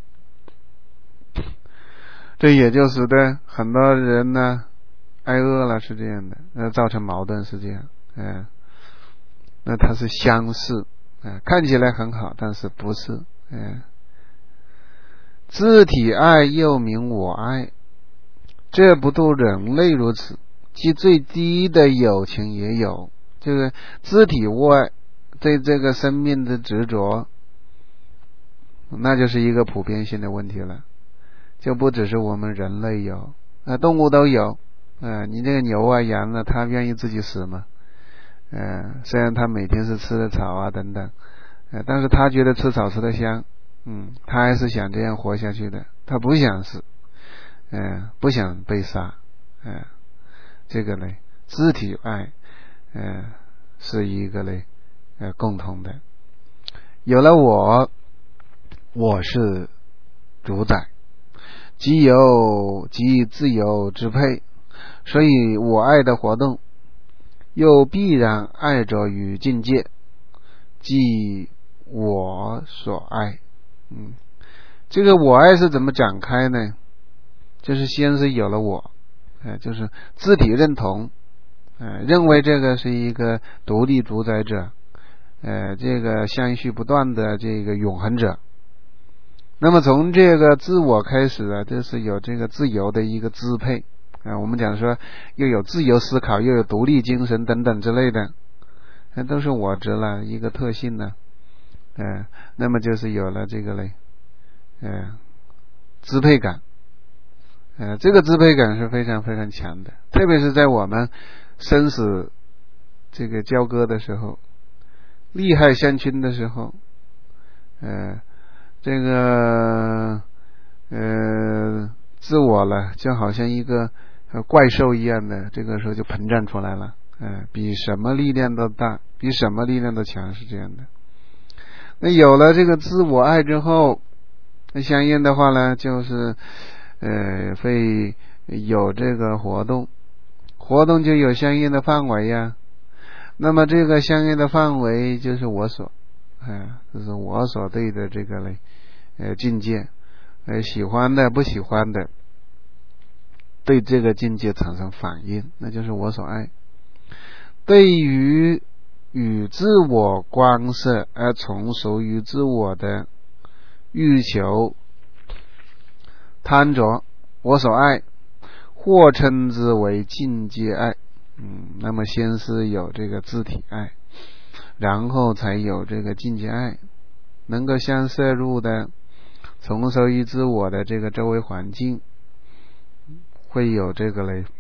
这也就使得很多人呢挨饿了，是这样的，那造成矛盾是这样，呃，那它是相似，呃，看起来很好，但是不是，呃，自体爱又名我爱，这不度人类如此，其最低的友情也有，这个自体我爱对这个生命的执着，那就是一个普遍性的问题了。 就不只是我们人类有，呃，动物都有。呃，你这个牛啊羊啊，它愿意自己死吗？呃，虽然它每天是吃的草啊等等，呃，但是它觉得吃草吃得香，嗯，它还是想这样活下去的，它不想死，呃，不想被杀，呃，这个呢，肢体爱，呃，是一个呢，呃，共同的。有了我，我是主宰，即有即自由支配，所以我爱的活动又必然爱着于境界，即我所爱。嗯，这个我爱是怎么展开呢？就是先是有了我，呃，就是自体认同，呃，认为这个是一个独立主宰者，呃，这个相续不断的这个永恒者。那么从这个自我开始啊，就是有这个自由的一个支配啊，我们讲说又有自由思考，又有独立精神等等之类的，那都是我执了一个特性呢。呃，那么就是有了这个嘞，呃，支配感，呃，这个支配感是非常非常强的，特别是在我们生死这个交割的时候，利害相倾的时候，呃，这个呃自我了，就好像一个怪兽一样的，这个时候就膨胀出来了，呃，比什么力量都大，比什么力量都强，是这样的。那有了这个自我爱之后，那相应的话呢，就是呃会有这个活动，活动就有相应的范围呀。那么这个相应的范围就是我所，呃，就是我所对的这个嘞，呃境界，呃喜欢的不喜欢的，对这个境界产生反应，那就是我所爱。对于与自我关涉而从属于自我的欲求贪着，我所爱，或称之为境界爱。嗯，那么先是有这个自体爱，然后才有这个境界爱，能够相摄入的从属于自我的这个周围环境，会有这个嘞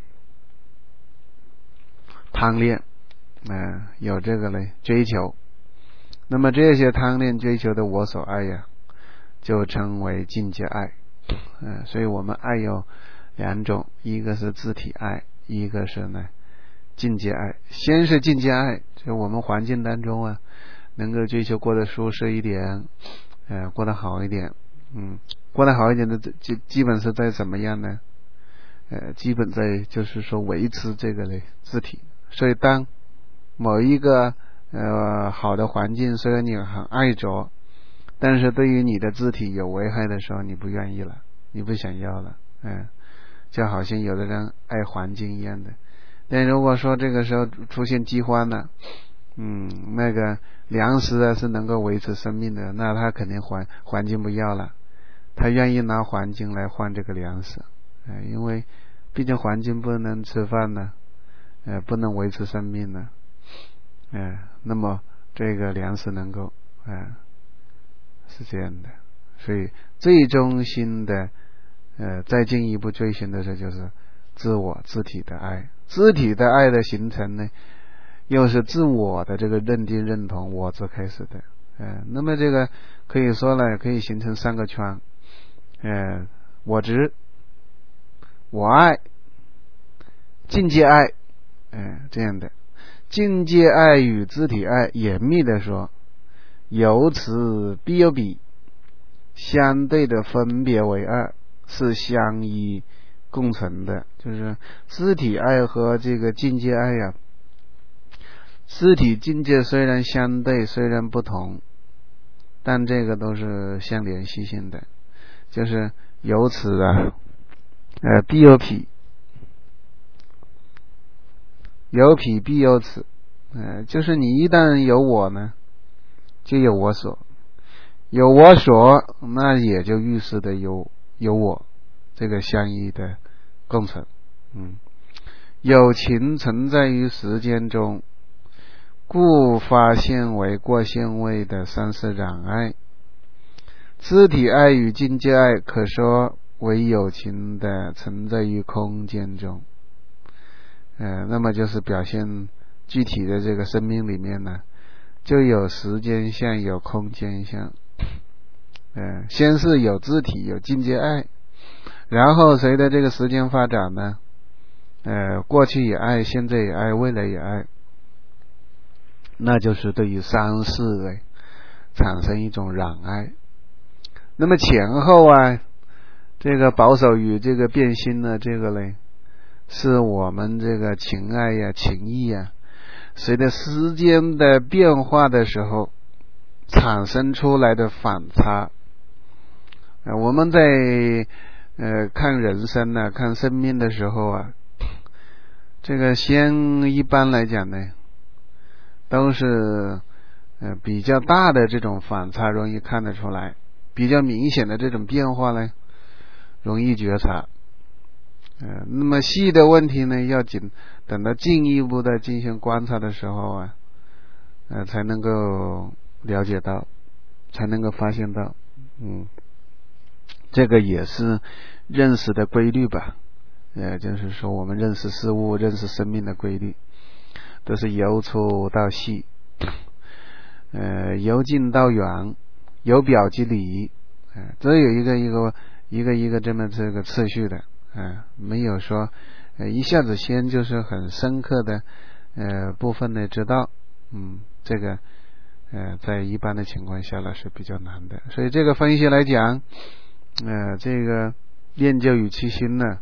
贪恋，呃，有这个嘞追求。那么这些贪恋追求的我所爱呀，就称为境界爱。呃，所以我们爱有两种，一个是自体爱，一个是呢境界爱。先是境界爱，就我们环境当中啊，能够追求过得舒适一点，呃，过得好一点。嗯，过得好一点的基基本是在怎么样呢？呃，基本在就是说维持这个嘞自体。所以当某一个呃好的环境虽然你很爱着，但是对于你的自体有危害的时候，你不愿意了，你不想要了，嗯，就好像有的人爱环境一样的。但如果说这个时候出现饥荒了，嗯，那个粮食啊是能够维持生命的，那他肯定环环境不要了，他愿意拿环境来换这个粮食，呃，因为毕竟环境不能吃饭呢，呃，不能维持生命呢，呃，那么这个粮食能够，呃，是这样的。所以最中心的，呃，再进一步追寻的时候，就是自我自体的爱。自体的爱的形成呢，又是自我的这个认定认同我字开始的，呃，那么这个可以说呢，可以形成三个圈，呃，我执、我爱、境界爱，呃，这样的。境界爱与自体爱，严密的说，由此必有彼，相对的分别为二，是相依共存的。就是自体爱和这个境界爱呀、啊，自体境界虽然相对，虽然不同，但这个都是相联系性的。就是由此啊，呃，必有彼，有彼必有此，呃，就是你一旦有我呢，就有我所，有我所，那也就预示的有有我，这个相依的共存。嗯，有情存在于时间中，故发现为过现位的三世染爱。自体爱与境界爱可说为有情的存在于空间中，呃，那么就是表现具体的这个生命里面呢，就有时间相，有空间相。呃，先是有自体，有境界爱，然后随着这个时间发展呢，呃，过去也爱，现在也爱，未来也爱，那就是对于三世哎产生一种染爱。那么前后啊，这个保守与这个变心呢，这个呢，是我们这个情爱呀、情意呀，随着时间的变化的时候产生出来的反差。呃、我们在呃看人生呢、看生命的时候啊，这个先一般来讲呢，都是呃比较大的这种反差容易看得出来，比较明显的这种变化呢，容易觉察。呃，那么细的问题呢，要紧等到进一步的进行观察的时候啊，呃，才能够了解到，才能够发现到，嗯，这个也是认识的规律吧。呃，就是说我们认识事物、认识生命的规律，都是由粗到细，呃，由近到远，由表及里，呃，这有一个一个一个一个这么这个次序的。呃、没有说呃一下子先就是很深刻的呃部分的知道，嗯，这个呃在一般的情况下呢是比较难的。所以这个分析来讲，呃这个练就与其心呢，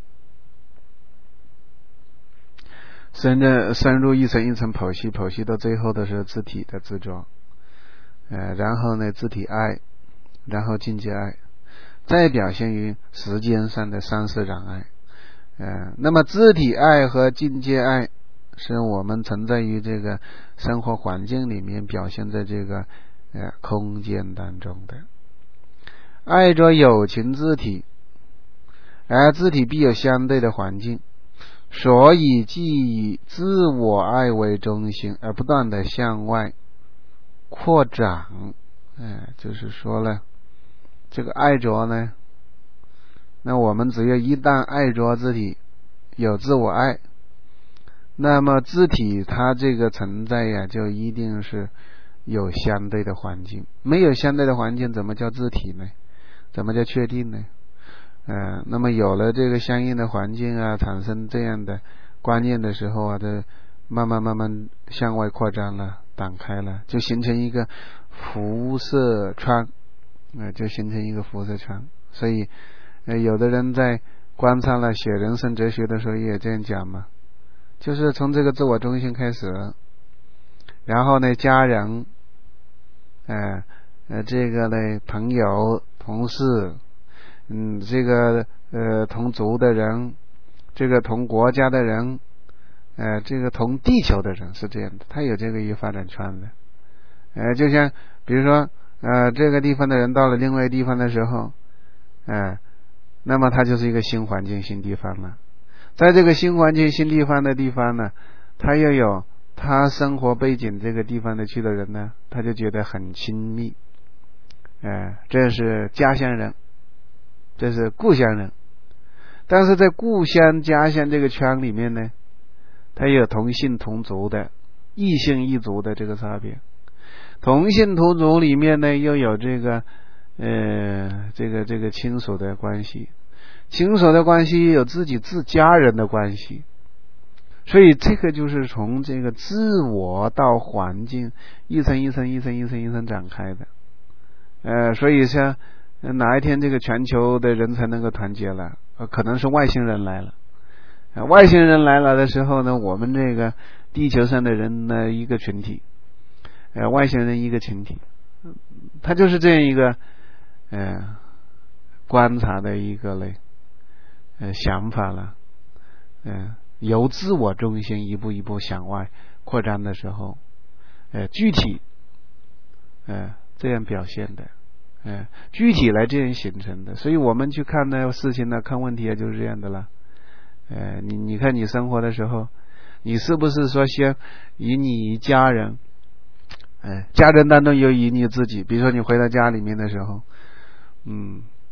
深的深入一层一层剖析剖析到最后的是自体的执着，呃然后呢自体爱，然后境界爱，再表现于时间上的三世染爱。呃，那么自体爱和境界爱是我们存在于这个生活环境里面，表现在这个呃空间当中的。爱着有情自体，而自体必有相对的环境，所以既以自我爱为中心，而不断的向外扩展。呃，就是说了，这个爱着呢，那我们只要一旦爱着自体，有自我爱，那么自体它这个存在呀，就一定是有相对的环境。没有相对的环境，怎么叫自体呢？怎么叫确定呢？呃，那么有了这个相应的环境啊，产生这样的观念的时候啊，这慢慢慢慢向外扩张了，展开了，就形成一个辐射窗，呃，就形成一个辐射窗。所以呃，有的人在观察了写人生哲学的时候也这样讲嘛，就是从这个自我中心开始，然后呢家人呃呃这个呢朋友同事，嗯这个呃同族的人，这个同国家的人，呃这个同地球的人，是这样的，他有这个一个发展圈的。呃就像比如说呃这个地方的人到了另外一个地方的时候，呃那么它就是一个新环境新地方了。在这个新环境新地方的地方呢，他又有他生活背景这个地方的去的人呢，他就觉得很亲密，呃这是家乡人，这是故乡人。但是在故乡家乡这个圈里面呢，他有同姓同族的异姓异族的这个差别。同姓同族里面呢又有这个呃这个这个亲属的关系，亲属的关系有自己自家人的关系。所以这个就是从这个自我到环境一层一层一层一层一层展开的。呃所以像哪一天这个全球的人才能够团结了，呃可能是外星人来了，呃外星人来了的时候呢，我们这个地球上的人呢一个群体，呃外星人一个群体，他就是这样一个呃观察的一个类呃想法了。呃由自我中心一步一步向外扩张的时候，呃具体呃这样表现的，呃具体来这样形成的。所以我们去看那事情呢，看问题啊，就是这样的了。呃你你看你生活的时候，你是不是说先以你家人，呃家人当中有以你自己，比如说你回到家里面的时候，嗯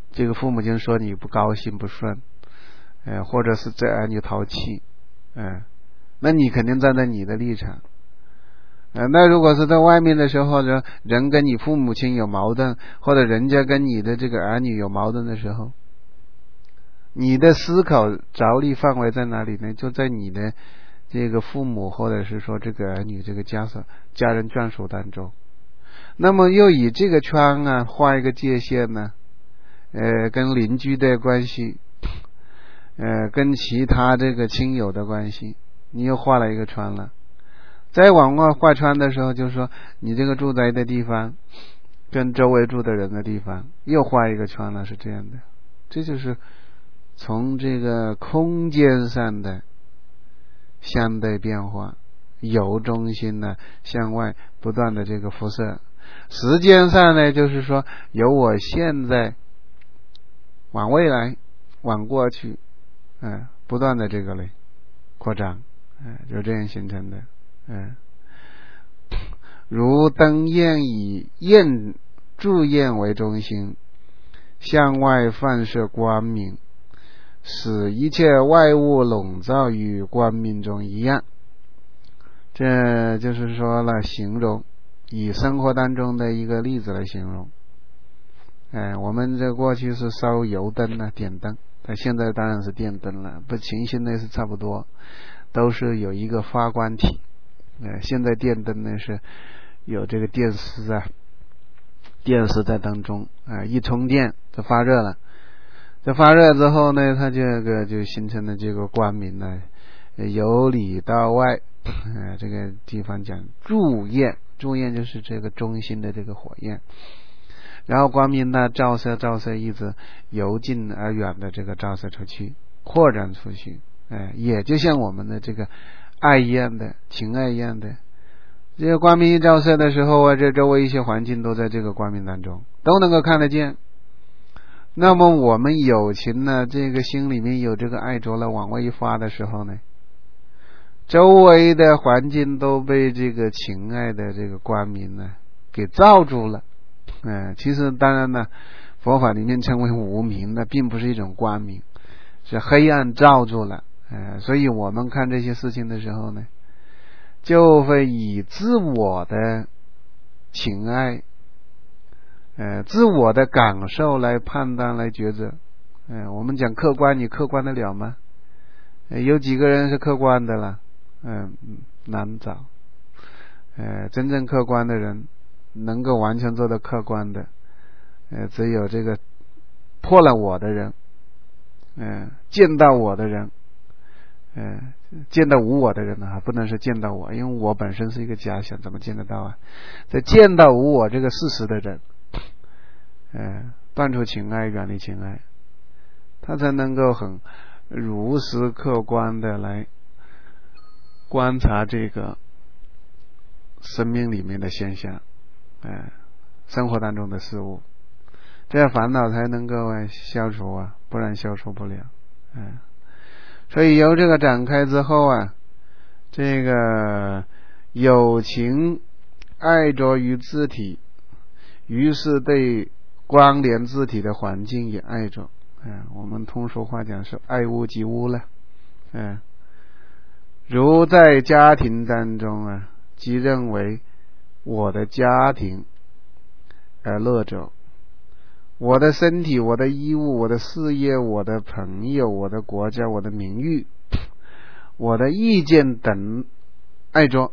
这个父母亲说你不高兴不顺，呃，或者是这儿女淘气，呃，那你肯定站在你的立场。呃，那如果是在外面的时候呢，人跟你父母亲有矛盾，或者人家跟你的这个儿女有矛盾的时候，你的思考着力范围在哪里呢？就在你的这个父母或者是说这个儿女这个家属家人眷属当中。那么又以这个圈啊画一个界限呢，呃，跟邻居的关系，呃，跟其他这个亲友的关系，你又画了一个圈了。再往外画圈的时候，就是说你这个住宅的地方跟周围住的人的地方又画一个圈了，是这样的。这就是从这个空间上的相对变化，由中心呢向外不断的这个辐射。时间上呢，就是说由我现在往未来往过去，嗯、呃，不断的这个嘞扩张，嗯、呃，就这样形成的。嗯，如灯焰以焰柱焰为中心，向外放射光明，使一切外物笼罩于光明中一样。这就是说了形容，以生活当中的一个例子来形容。哎，我们这过去是烧油灯啊，点灯，但现在当然是电灯了，不琴心呢是差不多，都是有一个发光体。呃，现在电灯呢是有这个电丝啊，电丝在当中啊、呃，一充电就发热了，这发热之后呢，它这个就形成了这个光明呢，由里到外，呃，这个地方讲柱焰，柱焰就是这个中心的这个火焰，然后光明呢照射照射一直由近而远的这个照射出去，扩展出去，哎、呃，也就像我们的这个爱一样的，情爱一样的，这个光明一照射的时候啊，这周围一些环境都在这个光明当中，都能够看得见。那么我们有情呢，这个心里面有这个爱着了，往外一发的时候呢，周围的环境都被这个情爱的这个光明呢给罩住了。呃，其实当然呢，佛法里面称为无明的，并不是一种光明，是黑暗罩住了。呃，所以我们看这些事情的时候呢，就会以自我的情爱，呃，自我的感受来判断来抉择。呃，我们讲客观，你客观得了吗？呃、有几个人是客观的了？嗯、呃，难找。呃，真正客观的人，能够完全做到客观的，呃，只有这个破了我的人，呃，见到我的人。呃，见到无我的人呢，不能是见到我，因为我本身是一个假想，怎么见得到啊？在见到无我这个事实的人，呃，断除情爱，远离情爱，他才能够很如实客观的来观察这个生命里面的现象，呃，生活当中的事物，这样烦恼才能够消除啊，不然消除不了，嗯、呃。所以由这个展开之后啊，这个有情爱着于自体，于是对关联自体的环境也爱着。嗯，我们通俗话讲是爱屋及乌了。嗯，如在家庭当中啊，即认为我的家庭而乐着。我的身体，我的衣物，我的事业，我的朋友，我的国家，我的名誉，我的意见等爱着，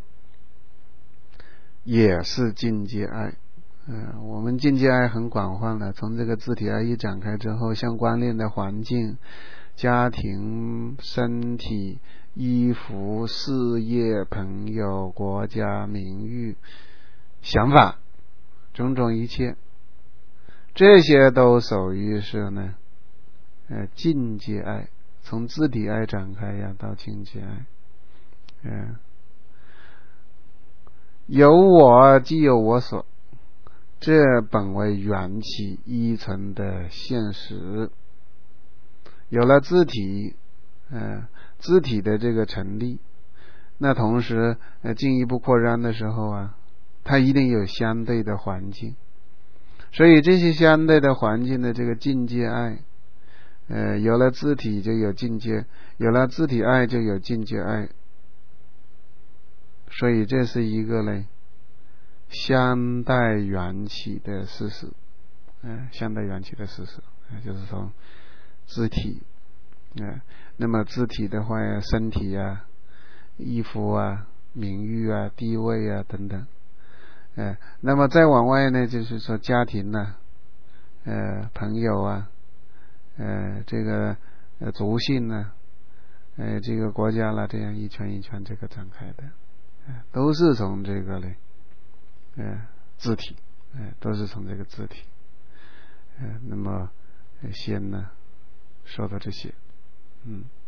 也是境界爱。嗯、呃，我们境界爱很广泛的，从这个自体爱一展开之后，相关联的环境、家庭、身体、衣服、事业、朋友、国家、名誉、想法，种种一切。这些都属于是呢，呃，境界爱，从自体爱展开呀，到境界爱，嗯、呃，有我即有我所，这本为缘起依存的现实。有了自体，呃，自体的这个成立，那同时呃进一步扩张的时候啊，它一定有相对的环境。 所以这些相对的环境的这个境界爱，呃，有了自体就有境界，有了自体爱就有境界爱，所以这是一个呢相待缘起的事实，嗯、呃，相待缘起的事实，呃、就是说自体，呃，那么自体的话呀，身体啊、衣服啊、名誉啊、地位啊等等，呃，那么再往外呢，就是说家庭啊、呃，朋友啊，呃，这个呃族姓啊，呃，这个国家啦，这样一圈一圈这个展开的，呃，都是从这个嘞，呃，字体，呃，都是从这个字体，呃，那么先呢说到这些，嗯。